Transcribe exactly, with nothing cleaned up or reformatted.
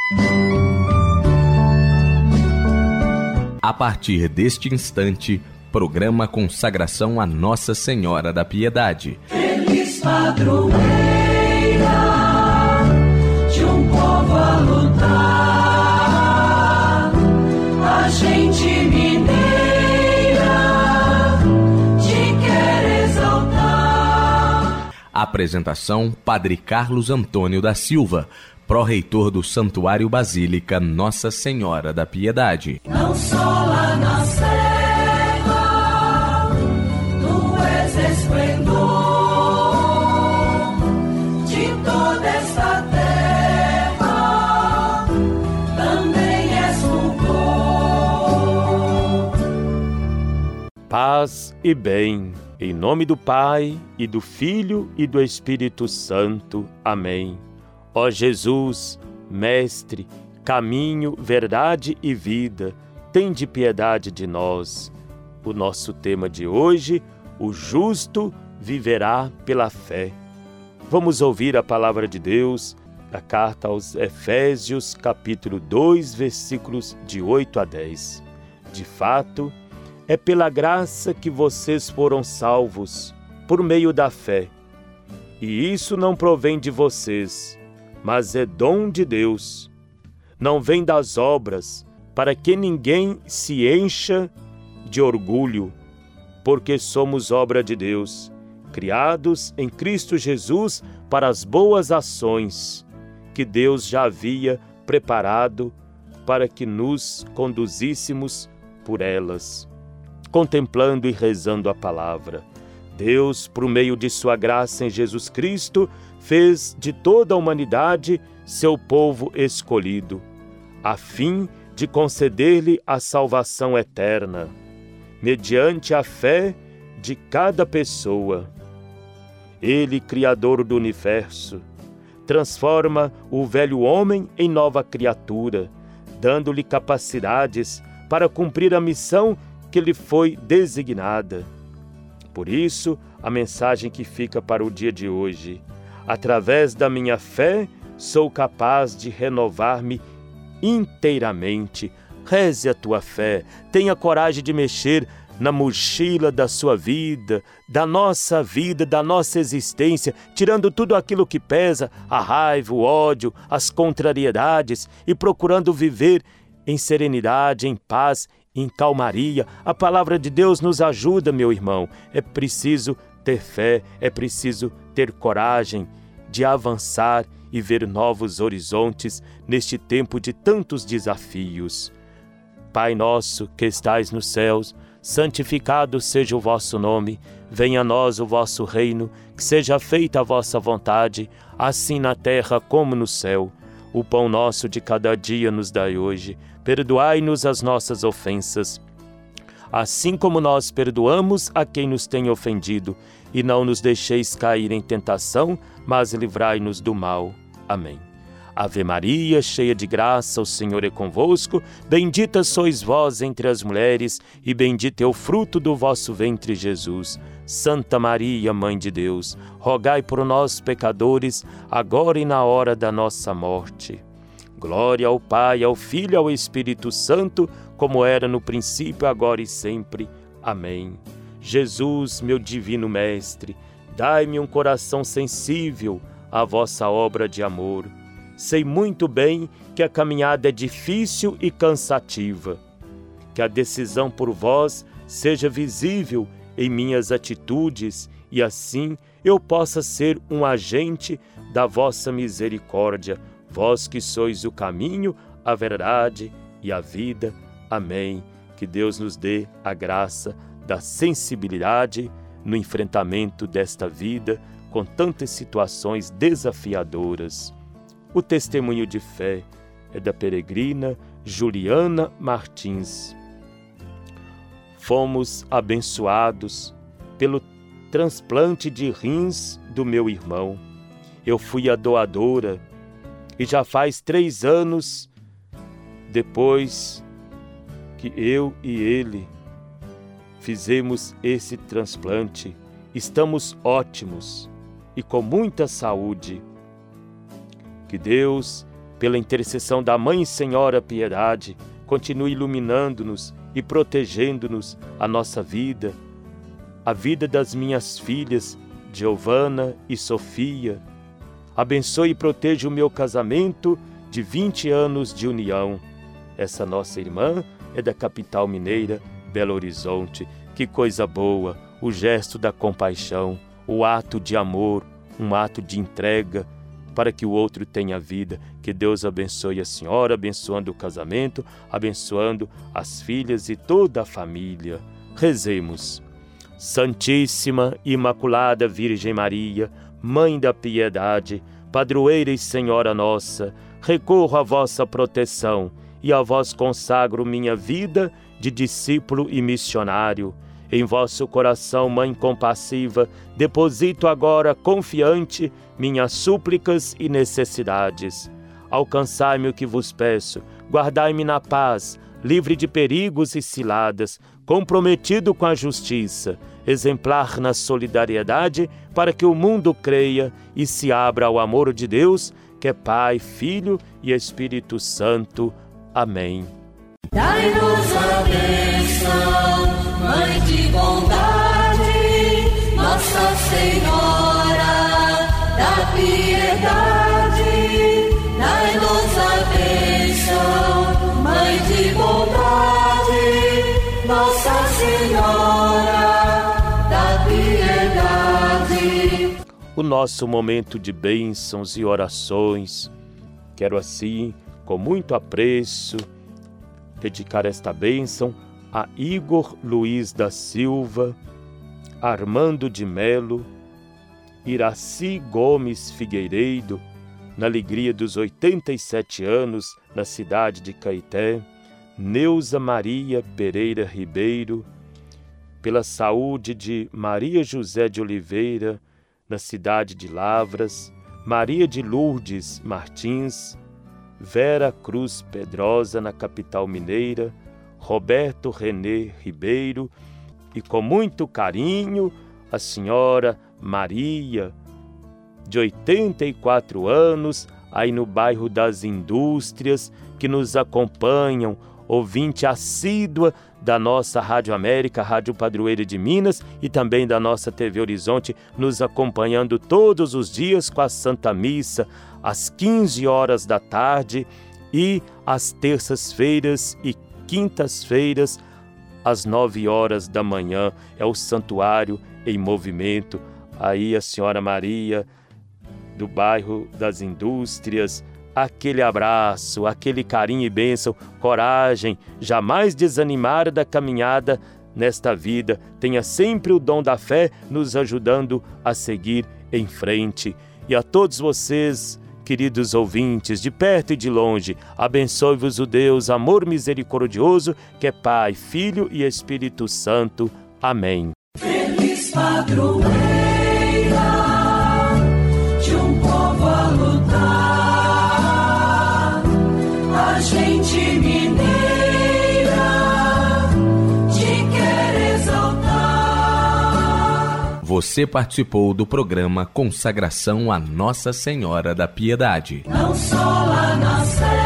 A partir deste instante, programa Consagração a Nossa Senhora da Piedade. Feliz padroeira de um povo a lutar, a gente mineira te quer exaltar. Apresentação: Padre Carlos Antônio da Silva, pró-reitor do Santuário Basílica Nossa Senhora da Piedade. Não só lá na serra, tu és esplendor de toda esta terra, também és fulgor. Paz e bem, em nome do Pai, e do Filho e do Espírito Santo. Amém. Ó Jesus, Mestre, caminho, verdade e vida, tende piedade de nós. O nosso tema de hoje: o justo viverá pela fé. Vamos ouvir a palavra de Deus, a carta aos Efésios, capítulo dois, versículos de oito a dez. De fato, é pela graça que vocês foram salvos, por meio da fé. E isso não provém de vocês, mas é dom de Deus. Não vem das obras, para que ninguém se encha de orgulho, porque somos obra de Deus, criados em Cristo Jesus para as boas ações, que Deus já havia preparado para que nos conduzíssemos por elas. Contemplando e rezando a palavra, Deus, por meio de sua graça em Jesus Cristo, fez de toda a humanidade seu povo escolhido, a fim de conceder-lhe a salvação eterna, mediante a fé de cada pessoa. Ele, Criador do universo, transforma o velho homem em nova criatura, dando-lhe capacidades para cumprir a missão que lhe foi designada. Por isso, a mensagem que fica para o dia de hoje: através da minha fé, sou capaz de renovar-me inteiramente. Reze a tua fé, tenha coragem de mexer na mochila da sua vida, da nossa vida, da nossa existência, tirando tudo aquilo que pesa, a raiva, o ódio, as contrariedades, e procurando viver em serenidade, em paz, em calmaria. A palavra de Deus nos ajuda, meu irmão. É preciso ter fé, é preciso ter coragem de avançar e ver novos horizontes neste tempo de tantos desafios. Pai nosso que estais nos céus, santificado seja o vosso nome, venha a nós o vosso reino, que seja feita a vossa vontade, assim na terra como no céu. O pão nosso de cada dia nos dai hoje, perdoai-nos as nossas ofensas, assim como nós perdoamos a quem nos tem ofendido, e não nos deixeis cair em tentação, mas livrai-nos do mal. Amém. Ave Maria, cheia de graça, o Senhor é convosco, bendita sois vós entre as mulheres, e bendito é o fruto do vosso ventre, Jesus. Santa Maria, Mãe de Deus, rogai por nós, pecadores, agora e na hora da nossa morte. Glória ao Pai, ao Filho e ao Espírito Santo, como era no princípio, agora e sempre. Amém. Jesus, meu divino Mestre, dai-me um coração sensível à vossa obra de amor. Sei muito bem que a caminhada é difícil e cansativa. Que a decisão por vós seja visível em minhas atitudes e assim eu possa ser um agente da vossa misericórdia, vós que sois o caminho, a verdade e a vida. Amém. Que Deus nos dê a graça da sensibilidade no enfrentamento desta vida com tantas situações desafiadoras. O testemunho de fé é da peregrina Juliana Martins. Fomos abençoados pelo transplante de rins do meu irmão. Eu fui a doadora e já faz três anos depois que eu e ele fizemos esse transplante. Estamos ótimos e com muita saúde. Que Deus pela intercessão da Mãe Senhora Piedade, continue iluminando-nos e protegendo-nos a nossa vida, a vida das minhas filhas, Giovana e Sofia. Abençoe e proteja o meu casamento de vinte anos de união. Essa nossa irmã é da capital mineira, Belo Horizonte. Que coisa boa, o gesto da compaixão, o ato de amor, um ato de entrega para que o outro tenha vida. Que Deus abençoe a senhora, abençoando o casamento, abençoando as filhas e toda a família. Rezemos. Santíssima Imaculada Virgem Maria, Mãe da Piedade, Padroeira e Senhora nossa, recorro à vossa proteção e a vós consagro minha vida de discípulo e missionário. Em vosso coração, Mãe compassiva, deposito agora confiante minhas súplicas e necessidades. Alcançai-me o que vos peço, guardai-me na paz, livre de perigos e ciladas, comprometido com a justiça, exemplar na solidariedade, para que o mundo creia e se abra ao amor de Deus, que é Pai, Filho e Espírito Santo. Amém. Dai-nos a bênção, Mãe de bondade, Nossa Senhora da Piedade. Dai-nos a bênção, Mãe de bondade, Nossa Senhora da Piedade. O nosso momento de bênçãos e orações, quero assim, com muito apreço, dedicar esta bênção a Igor Luiz da Silva, Armando de Melo, Iraci Gomes Figueiredo, na alegria dos oitenta e sete anos, na cidade de Caeté, Neuza Maria Pereira Ribeiro, pela saúde de Maria José de Oliveira, na cidade de Lavras, Maria de Lourdes Martins, Vera Cruz Pedrosa, na capital mineira, Roberto Renê Ribeiro e, com muito carinho, a senhora Maria, de oitenta e quatro anos, aí no bairro das Indústrias, que nos acompanham, ouvinte assídua da nossa Rádio América, Rádio Padroeira de Minas, e também da nossa T V Horizonte, nos acompanhando todos os dias com a Santa Missa, às quinze horas da tarde, e às terças-feiras e quintas-feiras, às nove horas da manhã. É o Santuário em Movimento. Aí a senhora Maria, do bairro das Indústrias, aquele abraço, aquele carinho e bênção, coragem, jamais desanimar da caminhada nesta vida. Tenha sempre o dom da fé nos ajudando a seguir em frente. E a todos vocês, queridos ouvintes, de perto e de longe, abençoe-vos o Deus, amor misericordioso, que é Pai, Filho e Espírito Santo. Amém. Feliz padroeira de um povo a lutar, a gente mineira te quer exaltar. Você participou do programa Consagração a Nossa Senhora da Piedade. Não só lá na Sé